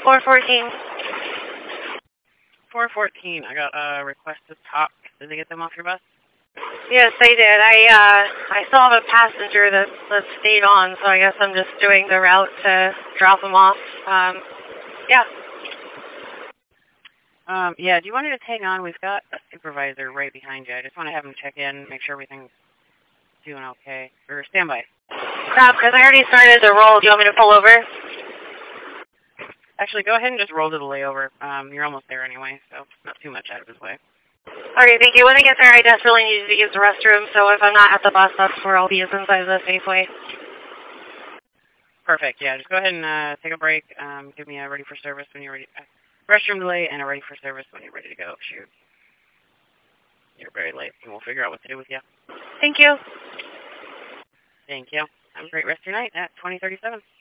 414. 414. I got a request to talk. Did they get them off your bus? Yes, they did. I saw the passenger that stayed on, so I guess I'm just doing the route to drop them off. Yeah. Yeah, do you want to just hang on? We've got a supervisor right behind you. I just want to have him check in, make sure everything's doing okay. Or stand by. Stop, because I already started the roll. Do you want me to pull over? Actually, go ahead and just roll to the layover. You're almost there anyway, so not too much out of his way. Okay, thank you. When I get there, I desperately need to use the restroom, so if I'm not at the bus, that's where I'll be, is inside the Safeway. Perfect, yeah. Just go ahead and take a break. Give me a ready for service when you're ready. Restroom delay and a ready for service when you're ready to go. Shoot. You're very late, and we'll figure out what to do with you. Thank you. Thank you. Have a great rest of your night at 2037.